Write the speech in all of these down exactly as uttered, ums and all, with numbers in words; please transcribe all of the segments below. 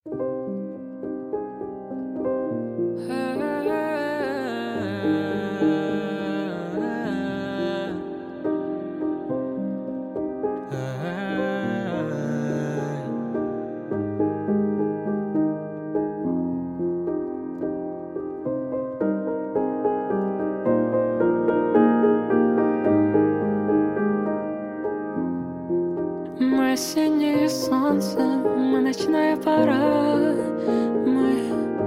Мы осеннее солнце, мы ночная пора, мы.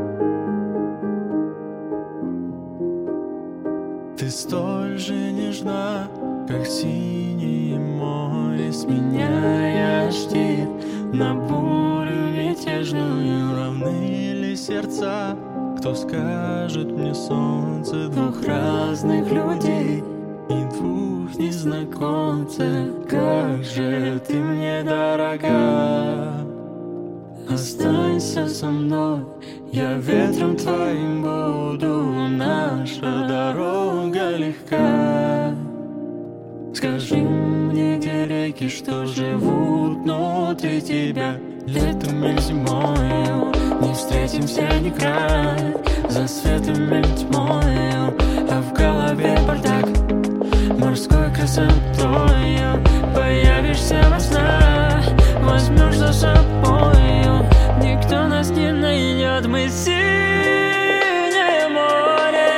Ты столь же нежна, как синее море, сменяя штиль на бурю мятежную. Равны ли сердца? Кто скажет мне, солнце, двух разных людей и двух незнакомцев? Как же ты мне дорога, останься со мной, я ветром твоим буду, наша дорога легка. Скажи мне, где реки, что живут внутри тебя, летом и зимою не встретимся ни край, за светом или тьмою, а в голове бардак морской красотою. Появишься во снах, возьмешь за собою, никто нас не найдет, мы синее море.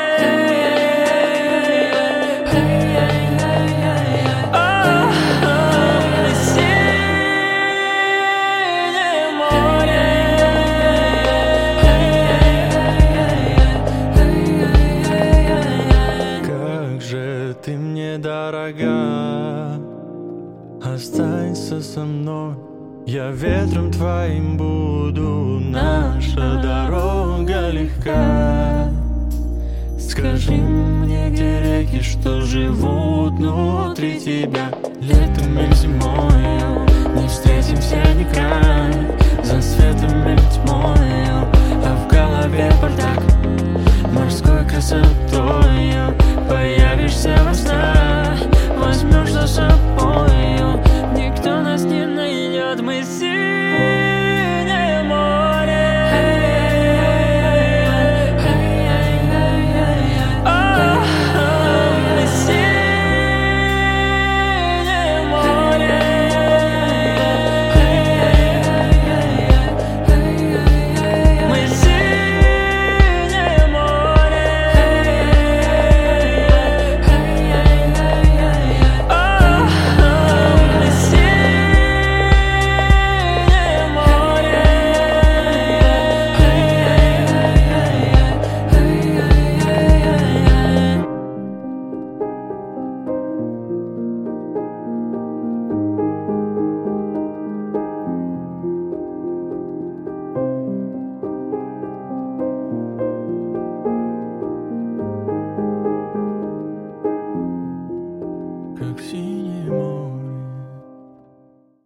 Мы синее море. Как же ты мне дорога, останься со мной, я ветром твоим буду, наша дорога легка. Скажи мне, где реки, что живут внутри тебя, летом и зимою не встретимся ни край,